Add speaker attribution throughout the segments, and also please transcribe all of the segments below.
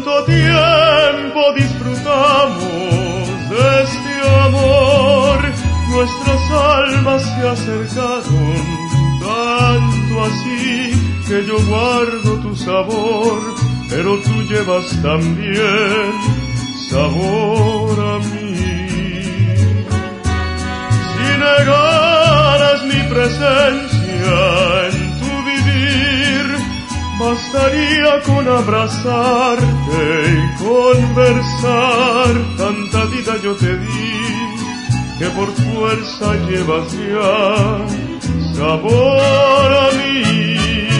Speaker 1: Tanto tiempo disfrutamos de este amor, nuestras almas se acercaron, tanto así que yo guardo tu sabor, pero tú llevas también sabor a mí. Si negaras mi presencia en tu vivir, bastaría con abrazarte y conversar. Tanta vida yo te di, que por fuerza llevas ya sabor a mí.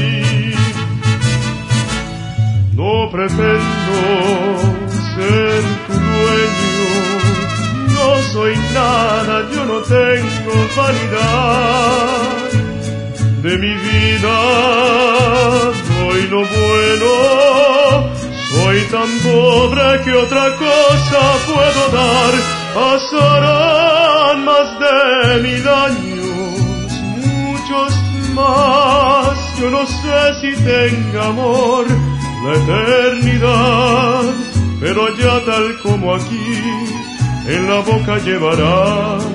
Speaker 1: No pretendo ser tu dueño, no soy nada, yo no tengo vanidad. De mi vida doy lo bueno, soy tan pobre que otra cosa puedo dar. Pasarán más de 1000 años, muchos más, yo no sé si tenga amor la eternidad, pero ya tal como aquí, en la boca llevarás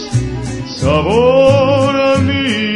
Speaker 1: sabor a mí.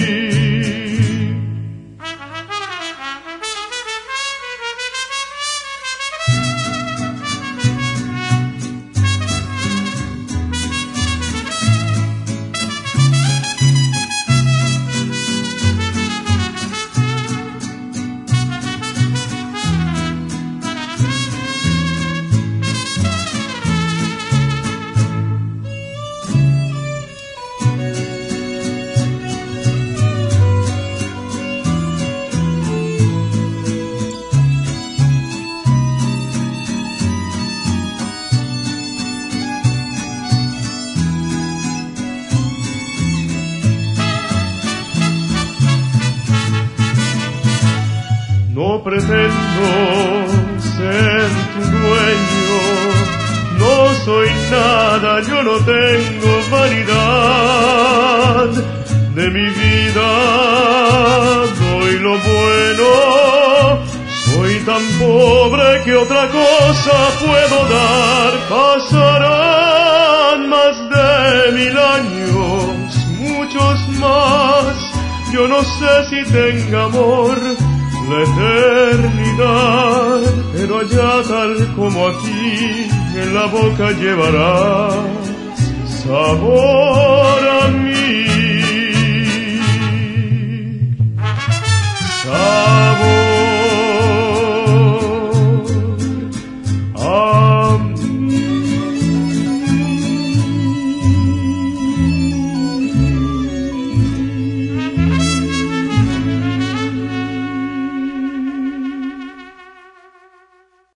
Speaker 1: No pretendo ser tu dueño, no soy nada, yo no tengo vanidad. De mi vida doy lo bueno, soy tan pobre que otra cosa puedo dar. Pasarán más de 1000 años, muchos más, yo no sé si tenga amor la eternidad, pero allá tal como aquí, en la boca llevarás sabor.